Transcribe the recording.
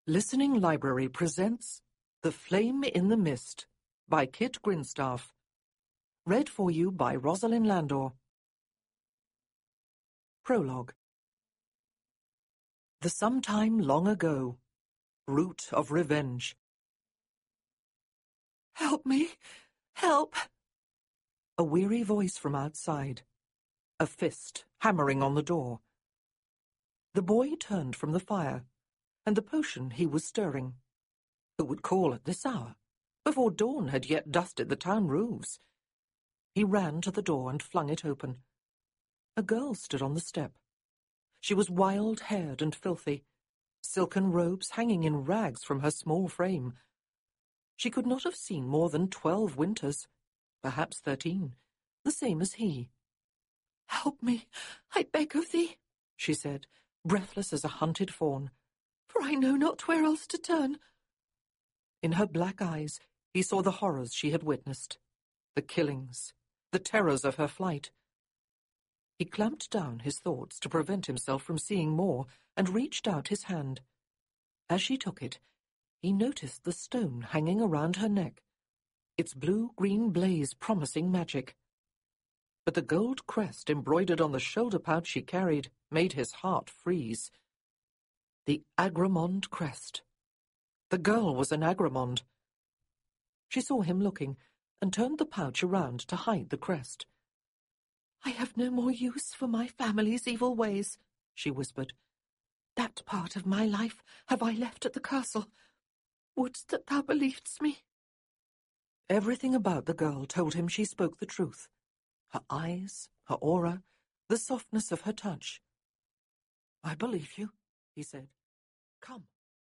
Listening Library presents The Flame in the Mist by Kit Grinstaff. Read for you by Rosalind Landor. Prologue. The sometime long ago. Root of revenge. Help me! Help! A weary voice from outside. A fist hammering on the door. The boy turned from the fire, and the potion he was stirring. Who would call at this hour, before dawn had yet dusted the town roofs? He ran to the door and flung it open. A girl stood on the step. She was wild-haired and filthy, silken robes hanging in rags from her small frame. She could not have seen more than 12 winters, perhaps 13, the same as he. "Help me, I beg of thee," she said, breathless as a hunted fawn, "for I know not where else to turn." In her black eyes he saw the horrors she had witnessed, the killings, the terrors of her flight. He clamped down his thoughts to prevent himself from seeing more, and reached out his hand. As she took it, he noticed the stone hanging around her neck, its blue-green blaze promising magic. But the gold crest embroidered on the shoulder pouch she carried made his heart freeze. The Agramond crest. The girl was an Agramond. She saw him looking, and turned the pouch around to hide the crest. "I have no more use for my family's evil ways," she whispered. "That part of my life have I left at the castle. Wouldst that thou believest me?" Everything about the girl told him she spoke the truth. Her eyes, her aura, the softness of her touch. "I believe you," he said. "Come."